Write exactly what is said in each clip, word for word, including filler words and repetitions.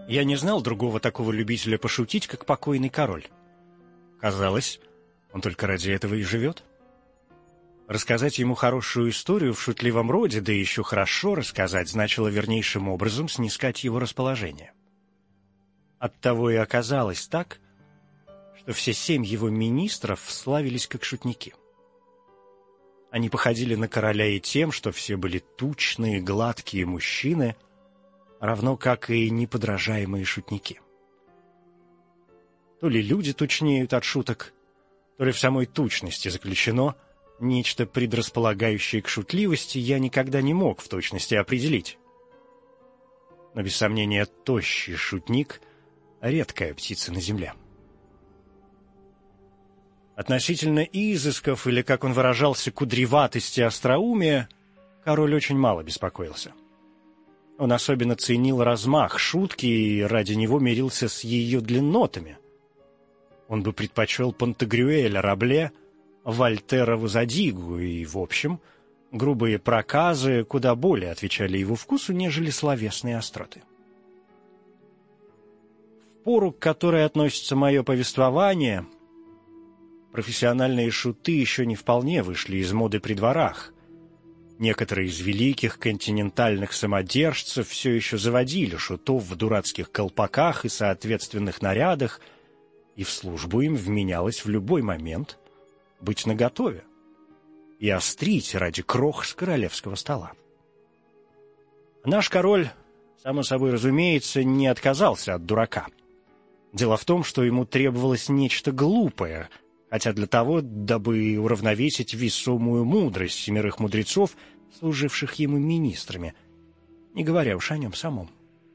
Я не знал другого такого любителя пошутить, как покойный король. Казалось, он только ради этого и живет. Рассказать ему хорошую историю в шутливом роде, да еще хорошо рассказать, значило вернейшим образом снискать его расположение. Оттого и оказалось так, что все семь его министров славились как шутники. Они походили на короля и тем, что все были тучные, гладкие мужчины, равно как и неподражаемые шутники. То ли люди тучнеют от шуток, то ли в самой тучности заключено нечто предрасполагающее к шутливости, я никогда не мог в точности определить. Но, без сомнения, тощий шутник — редкая птица на земле. Относительно изысков, или, как он выражался, кудреватости остроумия, король очень мало беспокоился. Он особенно ценил размах шутки и ради него мирился с ее длиннотами. Он бы предпочел Пантагрюэля Рабле, Вольтера Вазадигу, и, в общем, грубые проказы куда более отвечали его вкусу, нежели словесные остроты. В пору, к которой относится мое повествование, профессиональные шуты еще не вполне вышли из моды при дворах. Некоторые из великих континентальных самодержцев все еще заводили шутов в дурацких колпаках и соответственных нарядах, и в службу им вменялось в любой момент быть наготове и острить ради крох с королевского стола. Наш король, само собой разумеется, не отказался от дурака. Дело в том, что ему требовалось нечто глупое, хотя для того, дабы уравновесить весомую мудрость семерых мудрецов, служивших ему министрами, не говоря уж о нем самом.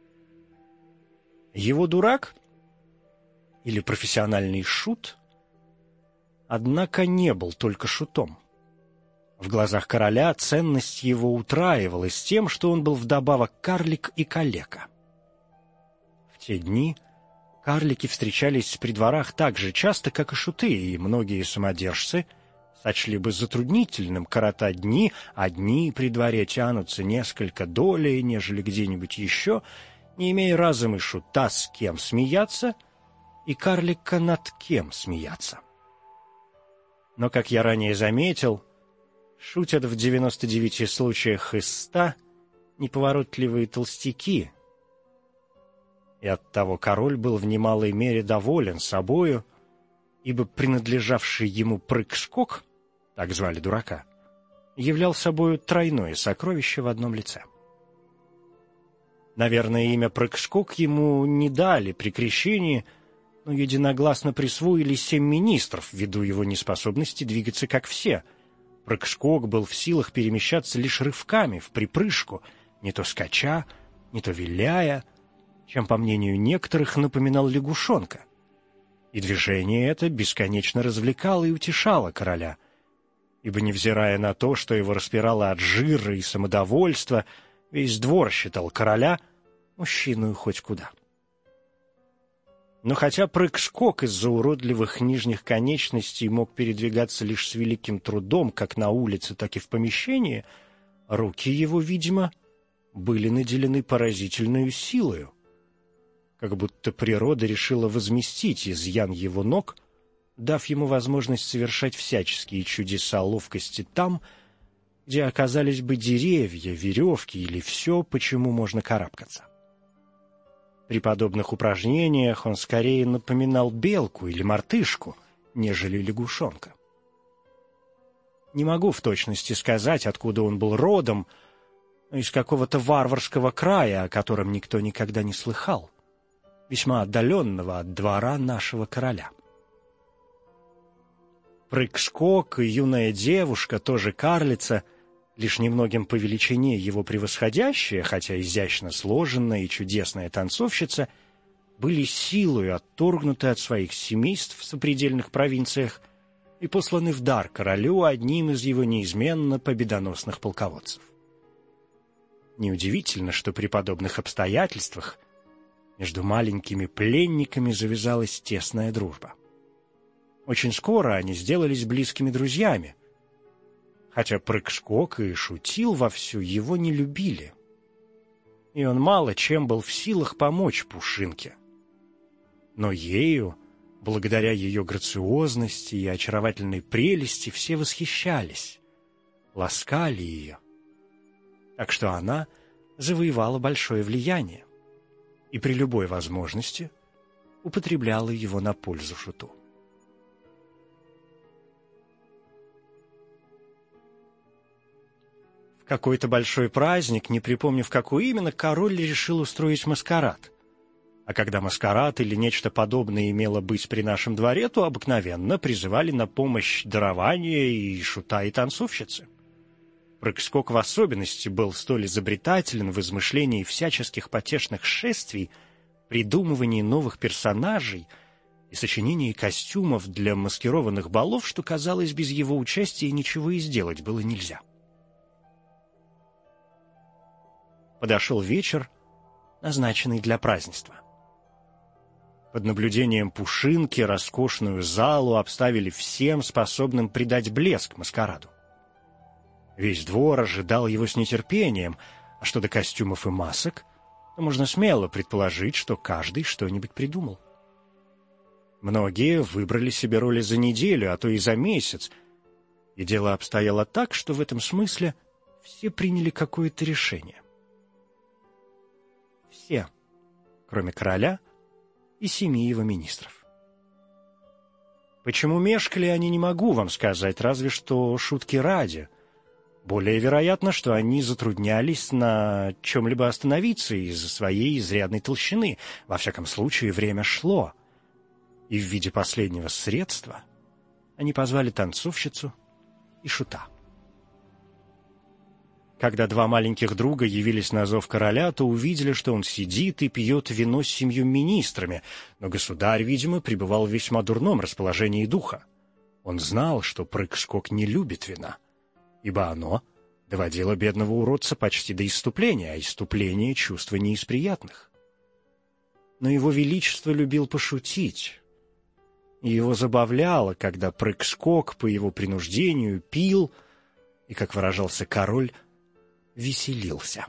Его дурак, или профессиональный шут, однако не был только шутом. В глазах короля ценность его утраивалась тем, что он был вдобавок карлик и калека. В те дни карлики встречались при дворах так же часто, как и шуты, и многие самодержцы сочли бы затруднительным коротать дни, а дни при дворе тянутся несколько долей, нежели где-нибудь еще, не имея разом и шута с кем смеяться, и карлика над кем смеяться. Но, как я ранее заметил, шутят в девяноста девяти случаях из ста неповоротливые толстяки, и оттого король был в немалой мере доволен собою, ибо принадлежавший ему прыг-скок, так звали дурака, являл собою тройное сокровище в одном лице. Наверное, имя прыг-скок ему не дали при крещении, но единогласно присвоили семь министров ввиду его неспособности двигаться как все. Прыг-скок был в силах перемещаться лишь рывками, в припрыжку, не то скача, не то виляя, чем, по мнению некоторых, напоминал лягушонка. И движение это бесконечно развлекало и утешало короля, ибо, невзирая на то, что его распирало от жира и самодовольства, весь двор считал короля мужчиною хоть куда. Но хотя прыг-скок из-за уродливых нижних конечностей мог передвигаться лишь с великим трудом как на улице, так и в помещении, руки его, видимо, были наделены поразительной силою, как будто природа решила возместить изъян его ног, дав ему возможность совершать всяческие чудеса ловкости там, где оказались бы деревья, веревки или все, почему можно карабкаться. При подобных упражнениях он скорее напоминал белку или мартышку, нежели лягушонка. Не могу в точности сказать, откуда он был родом, но из какого-то варварского края, о котором никто никогда не слыхал, весьма отдаленного от двора нашего короля. Прыг-скок и юная девушка, тоже карлица, лишь немногим по величине его превосходящая, хотя изящно сложенная и чудесная танцовщица, были силою отторгнуты от своих семейств в сопредельных провинциях и посланы в дар королю одним из его неизменно победоносных полководцев. Неудивительно, что при подобных обстоятельствах между маленькими пленниками завязалась тесная дружба. Очень скоро они сделались близкими друзьями, хотя прыг-скок и шутил вовсю, его не любили. и он мало чем был в силах помочь Пушинке. Но ею, благодаря ее грациозности и очаровательной прелести, все восхищались, ласкали ее. Так что она завоевала большое влияние и при любой возможности употребляла его на пользу Шуту. В какой-то большой праздник, не припомнив какой именно, король решил устроить маскарад. А когда маскарад или нечто подобное имело быть при нашем дворе, то обыкновенно призывали на помощь дарования и шута, и танцовщицы. Прыг-скок в особенности был столь изобретателен в измышлении всяческих потешных шествий, придумывании новых персонажей и сочинении костюмов для маскированных балов, что, казалось, без его участия ничего и сделать было нельзя. Подошел вечер, назначенный для празднества. Под наблюдением Пушинки роскошную залу обставили всем, способным придать блеск маскараду. Весь двор ожидал его с нетерпением, а что до костюмов и масок, то можно смело предположить, что каждый что-нибудь придумал. Многие выбрали себе роли за неделю, а то и за месяц, и дело обстояло так, что в этом смысле все приняли какое-то решение. Все, кроме короля и семи его министров. Почему мешкали они, не могу вам сказать, разве что шутки ради. Более вероятно, что они затруднялись на чем-либо остановиться из-за своей изрядной толщины. Во всяком случае, время шло, и в виде последнего средства они позвали танцовщицу и шута. Когда два маленьких друга явились на зов короля, то увидели, что он сидит и пьет вино с семью министрами, но государь, видимо, пребывал в весьма дурном расположении духа. Он знал, что Прыг-скок не любит вина, ибо оно доводило бедного уродца почти до исступления, а исступление — чувство не из приятных. Но его величество любил пошутить, и его забавляло, когда Прыг-скок по его принуждению пил и, как выражался король, веселился.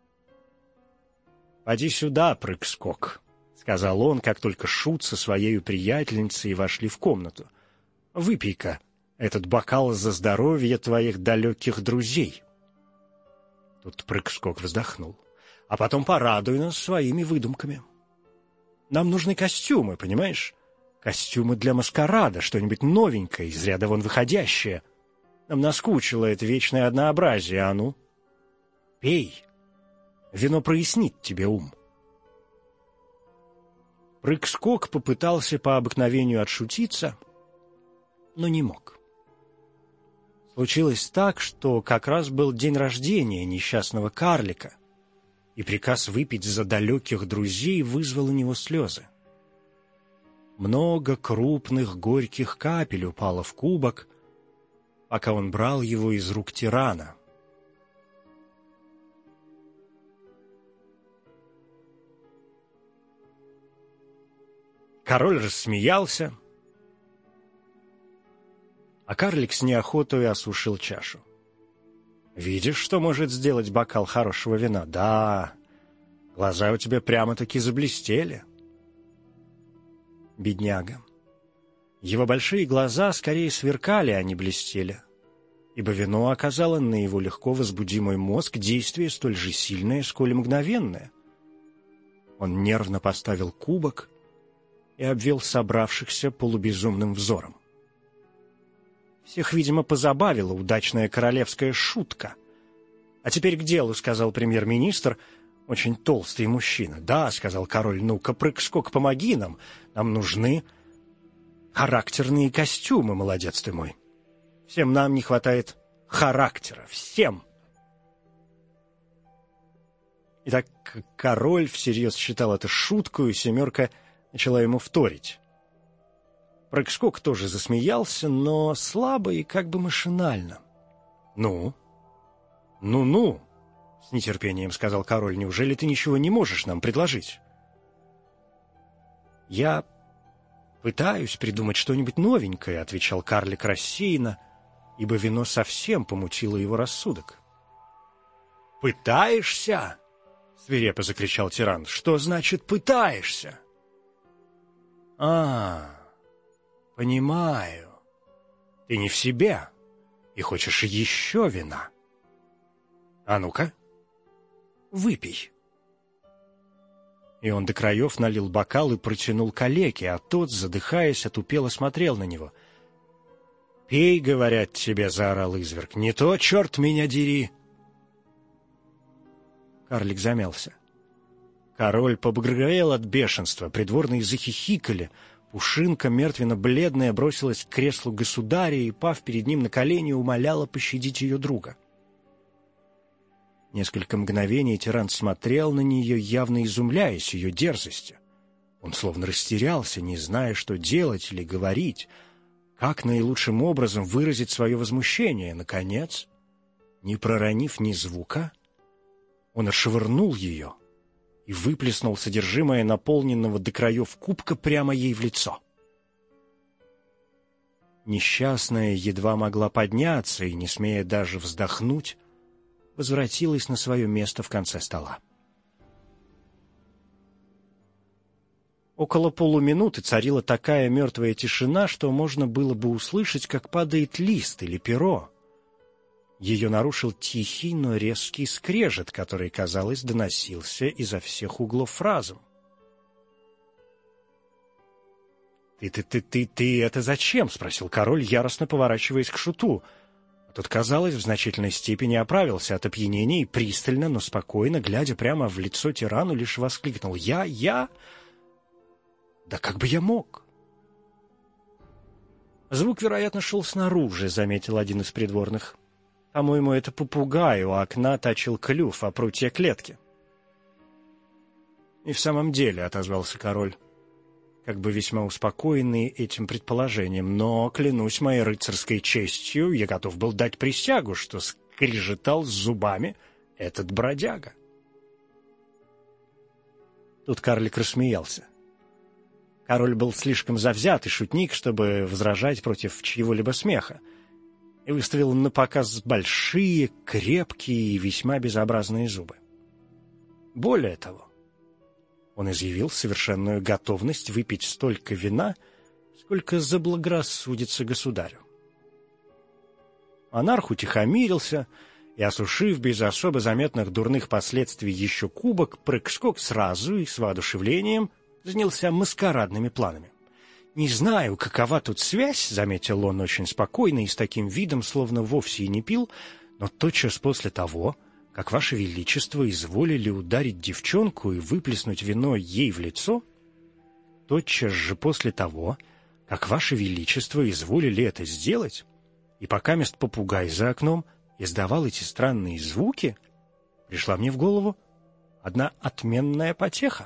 «Поди сюда, Прыг-скок», — сказал он, как только шут со своей приятельницей вошли в комнату. «Выпей-ка этот бокал за здоровье твоих далеких друзей». Тут Прыг-скок вздохнул. «А потом порадуй нас своими выдумками. Нам нужны костюмы, понимаешь? Костюмы для маскарада, что-нибудь новенькое, из ряда вон выходящее. Нам наскучило это вечное однообразие, а ну, пей. Вино прояснит тебе ум». Прыг-скок попытался по обыкновению отшутиться, но не мог. Случилось так, что как раз был день рождения несчастного карлика, и приказ выпить за далеких друзей вызвал у него слезы. Много крупных горьких капель упало в кубок, пока он брал его из рук тирана. Король рассмеялся, а карлик с неохотой осушил чашу. «Видишь, что может сделать бокал хорошего вина? Да, глаза у тебя прямо-таки заблестели». Бедняга. Его большие глаза скорее сверкали, а не блестели, ибо вино оказало на его легко возбудимый мозг действие столь же сильное, сколь и мгновенное. Он нервно поставил кубок и обвел собравшихся полубезумным взором. Всех, видимо, позабавила удачная королевская шутка. «А теперь к делу», — сказал премьер-министр, очень толстый мужчина. «Да», — сказал король, — «ну-ка, Прыг-скок, помоги нам. Нам нужны характерные костюмы, молодец ты мой. Всем нам не хватает характера, всем». Итак, король всерьез считал это шуткой, и семерка начала ему вторить. Прыг-скок тоже засмеялся, но слабо и как бы машинально. «Ну? Ну-ну!» — с нетерпением сказал король. «Неужели ты ничего не можешь нам предложить?» «Я пытаюсь придумать что-нибудь новенькое», — отвечал карлик рассеянно, ибо вино совсем помутило его рассудок. «Пытаешься?» — — свирепо закричал тиран. — Что значит «пытаешься»? — А, понимаю. Ты не в себе и хочешь еще вина. А ну-ка, выпей. И он до краев налил бокал и протянул калеке, а тот, задыхаясь, отупело смотрел на него. — Пей, говорят тебе, — заорал изверг, — не то, черт меня дери. Карлик замялся. Король побагровел от бешенства, придворные захихикали. Пушинка, мертвенно-бледная, бросилась к креслу государя и, пав перед ним на колени, умоляла пощадить ее друга. Несколько мгновений тиран смотрел на нее, явно изумляясь ее дерзости. Он словно растерялся, не зная, что делать или говорить, как наилучшим образом выразить свое возмущение. Наконец, не проронив ни звука, он отшвырнул ее и выплеснул содержимое наполненного до краев кубка прямо ей в лицо. Несчастная едва могла подняться и, не смея даже вздохнуть, возвратилась на свое место в конце стола. Около полуминуты царила такая мертвая тишина, что можно было бы услышать, как падает лист или перо. Ее нарушил тихий, но резкий скрежет, который, казалось, доносился изо всех углов разом. «Ты, ты, ты, ты, ты это зачем?» — спросил король, яростно поворачиваясь к шуту. А тот, казалось, в значительной степени оправился от опьянения и пристально, но спокойно, глядя прямо в лицо тирану, лишь воскликнул: «Я, я? Да как бы я мог?» «Звук, вероятно, шел снаружи», — заметил один из придворных. «По-моему, это попугай у окна точил клюв о прутья клетки». «И в самом деле», — отозвался король, как бы весьма успокоенный этим предположением, «но, клянусь моей рыцарской честью, я готов был дать присягу, что скрежетал зубами этот бродяга». Тут карлик рассмеялся. Король был слишком завзятый шутник, чтобы возражать против чьего-либо смеха, и выставил напоказ большие, крепкие и весьма безобразные зубы. Более того, он изъявил совершенную готовность выпить столько вина, сколько заблагорассудится государю. Монарх утихомирился и, осушив без особо заметных дурных последствий еще кубок, прыг-скок сразу и с воодушевлением занялся маскарадными планами. «Не знаю, какова тут связь», — заметил он очень спокойно и с таким видом, словно вовсе и не пил, «но тотчас после того, как Ваше Величество изволили ударить девчонку и выплеснуть вино ей в лицо, тотчас же после того, как Ваше Величество изволили это сделать, и покамест попугай за окном издавал эти странные звуки, пришла мне в голову одна отменная потеха.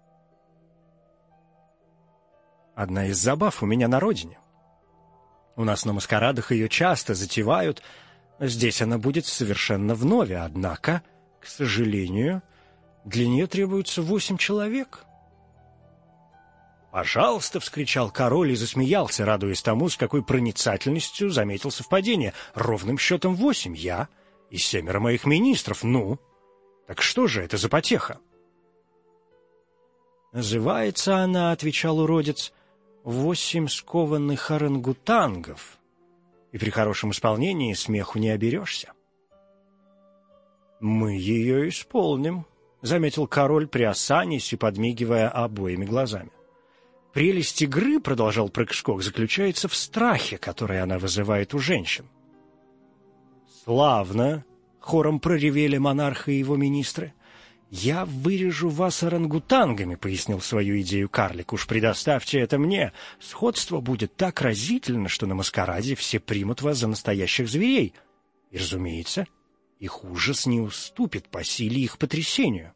Одна из забав у меня на родине. У нас на маскарадах ее часто затевают, но здесь она будет совершенно вновь, однако, к сожалению, для нее требуется восемь человек». «Пожалуйста!» — вскричал король и засмеялся, радуясь тому, с какой проницательностью заметил совпадение. «Ровным счетом восемь. Я и семеро моих министров. Ну, так что же это за потеха?» «Называется она, — отвечал уродец, — восемь скованных орангутангов, и при хорошем исполнении смеху не оберешься». «Мы ее исполним», — заметил король, приосанясь и подмигивая обоими глазами. «Прелесть игры, — продолжал прыг-скок, — заключается в страхе, который она вызывает у женщин». «Славно!» — хором проревели монарх и его министры. «Я вырежу вас орангутангами», — пояснил свою идею карлик. «Уж предоставьте это мне. Сходство будет так разительно, что на маскараде все примут вас за настоящих зверей. И, разумеется, их ужас не уступит по силе их потрясению».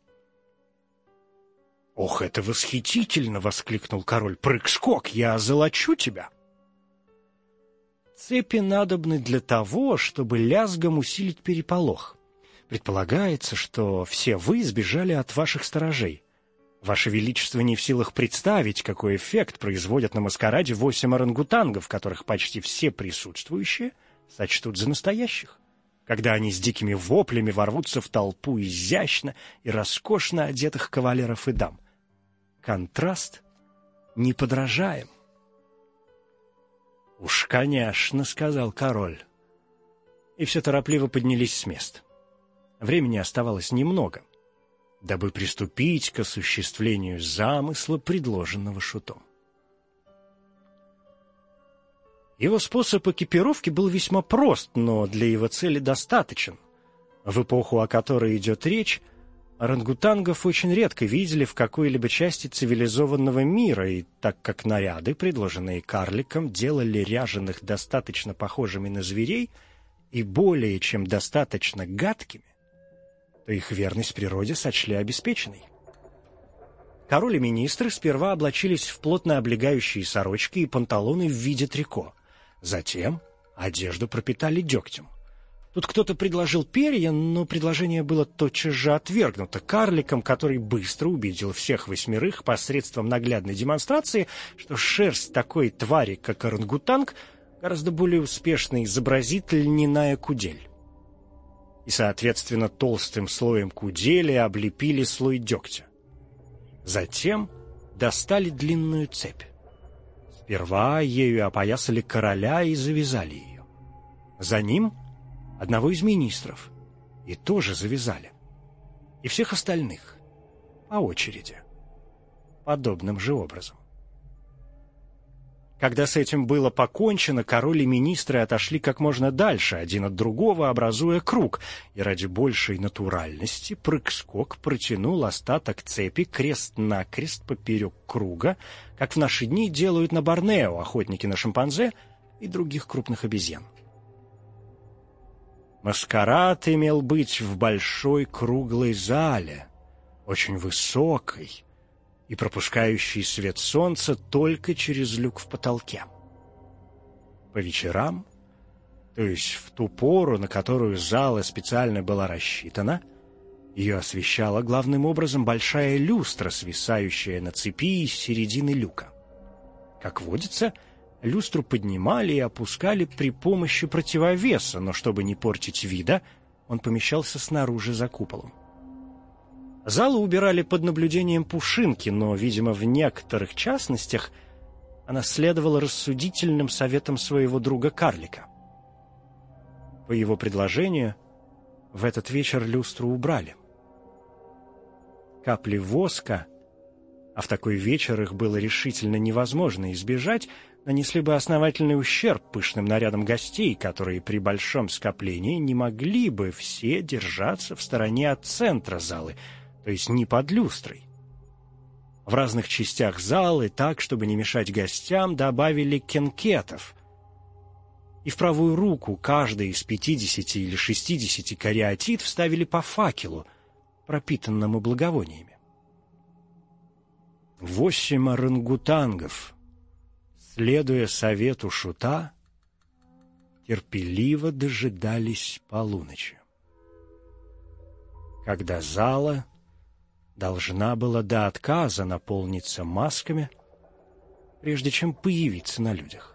«Ох, это восхитительно!» — воскликнул король. «Прыг-скок, я озолочу тебя!» «Цепи надобны для того, чтобы лязгом усилить переполох. Предполагается, что все вы сбежали от ваших сторожей. Ваше Величество не в силах представить, какой эффект производят на маскараде восемь орангутангов, которых почти все присутствующие сочтут за настоящих. когда они с дикими воплями ворвутся в толпу изящно и роскошно одетых кавалеров и дам. Контраст неподражаем. «Уж, конечно», — сказал король. И все торопливо поднялись с мест. Времени оставалось немного, дабы приступить к осуществлению замысла, предложенного шутом. Его способ экипировки был весьма прост, но для его цели достаточен. В эпоху, о которой идет речь, орангутангов очень редко видели в какой-либо части цивилизованного мира, и так как наряды, предложенные карликом, делали ряженых достаточно похожими на зверей и более чем достаточно гадкими, то их верность природе сочли обеспеченной. Король и министры сперва облачились в плотно облегающие сорочки и панталоны в виде трико. Затем одежду пропитали дегтем. Тут кто-то предложил перья, но предложение было тотчас же отвергнуто карликом, который быстро убедил всех восьмерых посредством наглядной демонстрации, что шерсть такой твари, как орангутанг, гораздо более успешный изобразитель льняная кудель. И, соответственно, толстым слоем кудели облепили слой дегтя. Затем достали длинную цепь. Сперва ею опоясали короля и завязали ее. За ним одного из министров и тоже завязали. И всех остальных по очереди, подобным же образом. Когда с этим было покончено, король и министры отошли как можно дальше, один от другого, образуя круг, и ради большей натуральности прыг-скок протянул остаток цепи крест-накрест поперек круга, как в наши дни делают на Борнео охотники на шимпанзе и других крупных обезьян. Маскарад имел быть в большой круглой зале, очень высокой, и пропускающий свет солнца только через люк в потолке. По вечерам, то есть в ту пору, на которую зала специально была рассчитана, ее освещала главным образом большая люстра, свисающая на цепи из середины люка. Как водится, люстру поднимали и опускали при помощи противовеса, но чтобы не портить вида, он помещался снаружи за куполом. Залу убирали под наблюдением Пушинки, но, видимо, в некоторых частностях она следовала рассудительным советам своего друга-карлика. По его предложению, в этот вечер люстру убрали. Капли воска, а в такой вечер их было решительно невозможно избежать, нанесли бы основательный ущерб пышным нарядам гостей, которые при большом скоплении не могли бы все держаться в стороне от центра залы, то есть не под люстрой. В разных частях залы, так, чтобы не мешать гостям, добавили кенкетов. И в правую руку каждой из пятидесяти или шестидесяти кариатид вставили по факелу, пропитанному благовониями. Восемь орангутангов, следуя совету шута, терпеливо дожидались полуночи, когда зала должна была до отказа наполниться масками, прежде чем появиться на людях.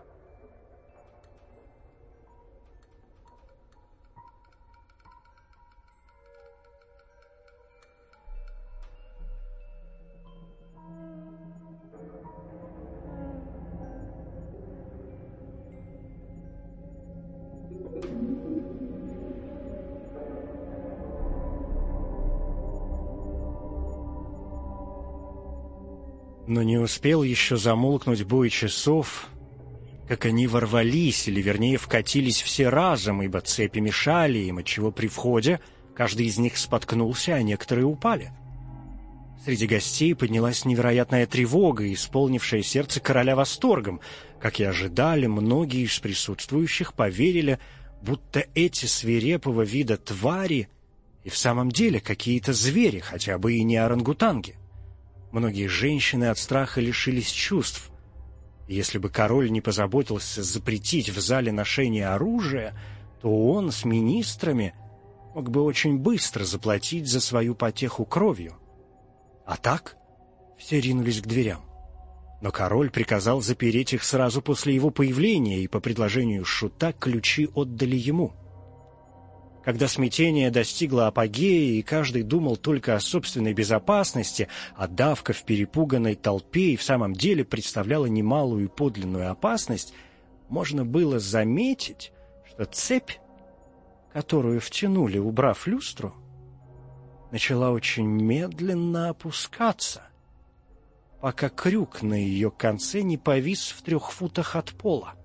Но не успел еще замолкнуть бой часов, как они ворвались, или вернее вкатились все разом, ибо цепи мешали им, отчего при входе каждый из них споткнулся, а некоторые упали. Среди гостей поднялась невероятная тревога, исполнившая сердце короля восторгом. Как и ожидали, многие из присутствующих поверили, будто эти свирепого вида твари и в самом деле какие-то звери, хотя бы и не орангутанги. Многие женщины от страха лишились чувств. И если бы король не позаботился запретить в зале ношение оружия, то он с министрами мог бы очень быстро заплатить за свою потеху кровью. А так все ринулись к дверям. Но король приказал запереть их сразу после его появления, и по предложению шута ключи отдали ему. Когда смятение достигло апогея, и каждый думал только о собственной безопасности, а давка в перепуганной толпе и в самом деле представляла немалую и подлинную опасность, можно было заметить, что цепь, которую втянули, убрав люстру, начала очень медленно опускаться, пока крюк на ее конце не повис в трех футах от пола.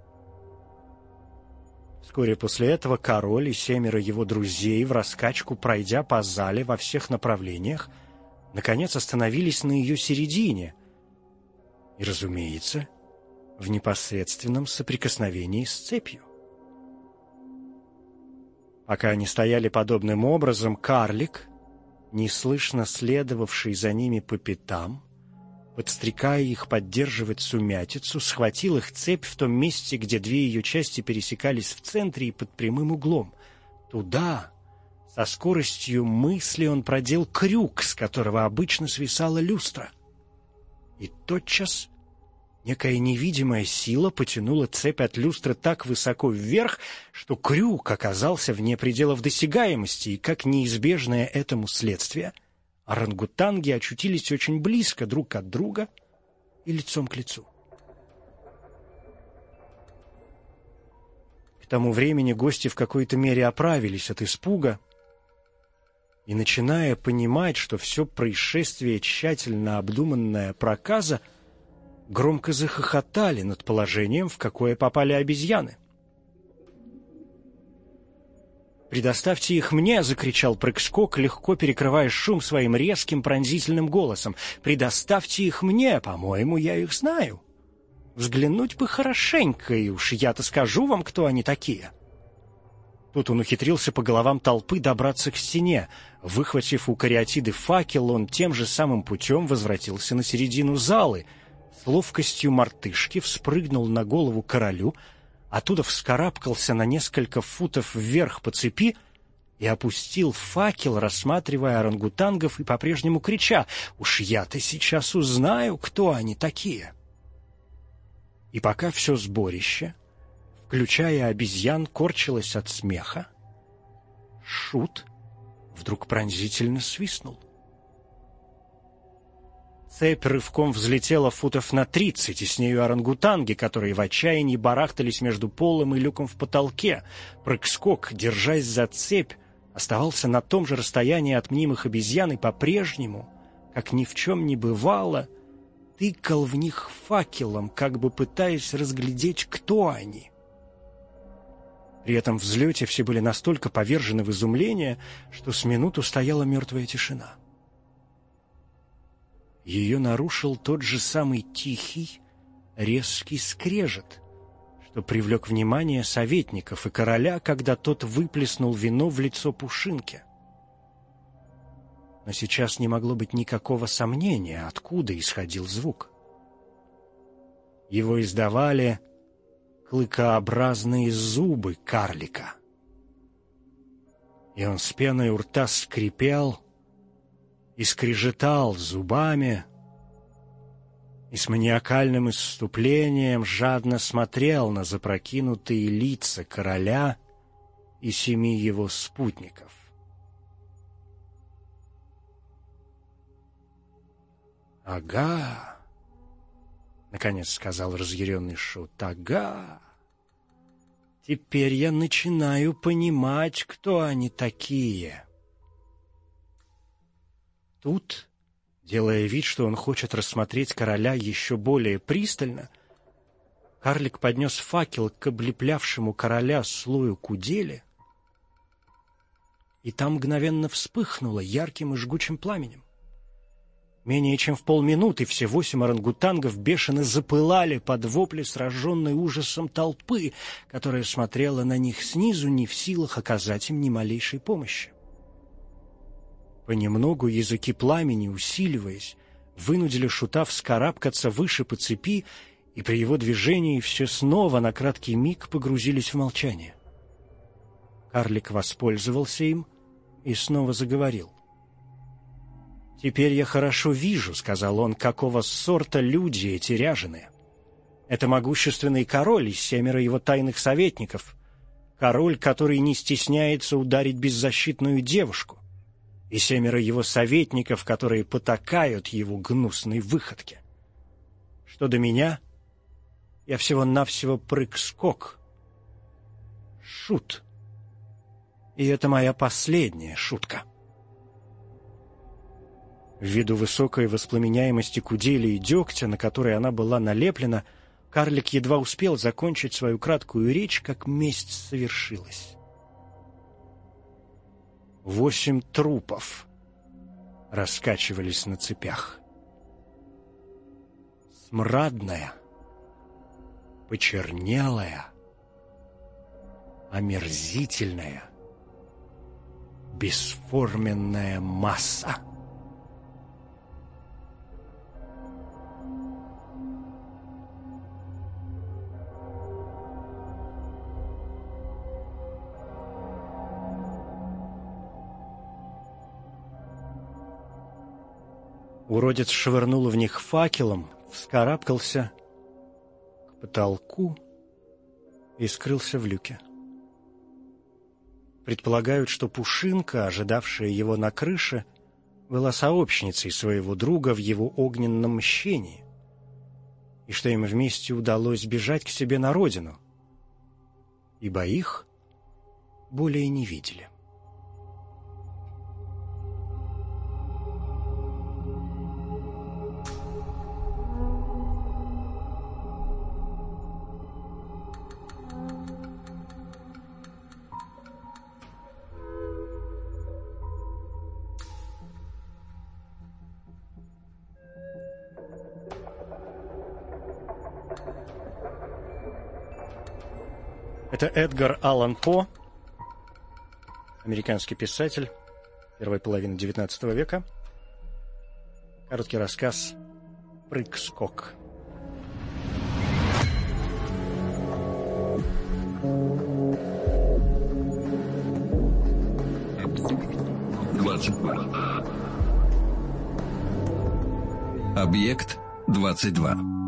Вскоре после этого король и семеро его друзей, в раскачку пройдя по зале во всех направлениях, наконец остановились на ее середине и, разумеется, в непосредственном соприкосновении с цепью. Пока они стояли подобным образом, карлик, неслышно следовавший за ними по пятам, подстрекая их поддерживать сумятицу, схватил их цепь в том месте, где две ее части пересекались в центре и под прямым углом. Туда, со скоростью мысли, он продел крюк, с которого обычно свисала люстра. И тотчас некая невидимая сила потянула цепь от люстры так высоко вверх, что крюк оказался вне пределов досягаемости, и, как неизбежное этому следствие, орангутанги очутились очень близко друг от друга и лицом к лицу. К тому времени гости в какой-то мере оправились от испуга и, начиная понимать, что все происшествие тщательно обдуманная проказа, громко захохотали над положением, в какое попали обезьяны. «Предоставьте их мне!» — закричал Прыг-скок, легко перекрывая шум своим резким пронзительным голосом. «Предоставьте их мне! По-моему, я их знаю. Взглянуть бы хорошенько, и уж я-то скажу вам, кто они такие». Тут он ухитрился по головам толпы добраться к стене. Выхватив у кариатиды факел, он тем же самым путем возвратился на середину залы, с ловкостью мартышки вспрыгнул на голову королю, оттуда вскарабкался на несколько футов вверх по цепи и опустил факел, рассматривая орангутангов и по-прежнему крича: «Уж я-то сейчас узнаю, кто они такие!» И пока все сборище, включая обезьян, корчилось от смеха, шут вдруг пронзительно свистнул. Цепь рывком взлетела футов на тридцать, и с нею орангутанги, которые в отчаянии барахтались между полом и люком в потолке. Прыг-скок, держась за цепь, оставался на том же расстоянии от мнимых обезьян и по-прежнему, как ни в чем не бывало, тыкал в них факелом, как бы пытаясь разглядеть, кто они. При этом взлете все были настолько повержены в изумление, что с минуту стояла мертвая тишина. Ее нарушил тот же самый тихий, резкий скрежет, что привлек внимание советников и короля, когда тот выплеснул вино в лицо Пушинке. Но сейчас не могло быть никакого сомнения, откуда исходил звук. Его издавали клыкообразные зубы карлика. И он с пеной у рта скрипел и скрежетал зубами, и с маниакальным исступлением жадно смотрел на запрокинутые лица короля и семи его спутников. «Ага», — наконец сказал разъяренный шут, — «ага, теперь я начинаю понимать, кто они такие». Тут, делая вид, что он хочет рассмотреть короля еще более пристально, карлик поднес факел к облеплявшему короля слою кудели, и там мгновенно вспыхнуло ярким и жгучим пламенем. Менее чем в полминуты все восемь орангутангов бешено запылали под вопли сраженной ужасом толпы, которая смотрела на них снизу, не в силах оказать им ни малейшей помощи. Понемногу языки пламени, усиливаясь, вынудили шута вскарабкаться выше по цепи, и при его движении все снова на краткий миг погрузились в молчание. Карлик воспользовался им и снова заговорил. «Теперь я хорошо вижу, — сказал он, — какого сорта люди эти ряженые. Это могущественный король и семеро его тайных советников, король, который не стесняется ударить беззащитную девушку, и семеро его советников, которые потакают его гнусной выходке. Что до меня, я всего-навсего прыг-скок, шут, и это моя последняя шутка. Ввиду высокой воспламеняемости кудели и дегтя, на которой она была налеплена, карлик едва успел закончить свою краткую речь, как месть совершилась. Восемь трупов раскачивались на цепях. Смрадная, почернелая, омерзительная, бесформенная масса. Уродец швырнул в них факелом, вскарабкался к потолку и скрылся в люке. Предполагают, что Пушинка, ожидавшая его на крыше, была сообщницей своего друга в его огненном мщении, и что им вместе удалось бежать к себе на родину, ибо их более не видели. Это Эдгар Аллан По, американский писатель первой половины девятнадцатого века. Короткий рассказ «Прыг-скок». двадцать два. Объект двадцать два.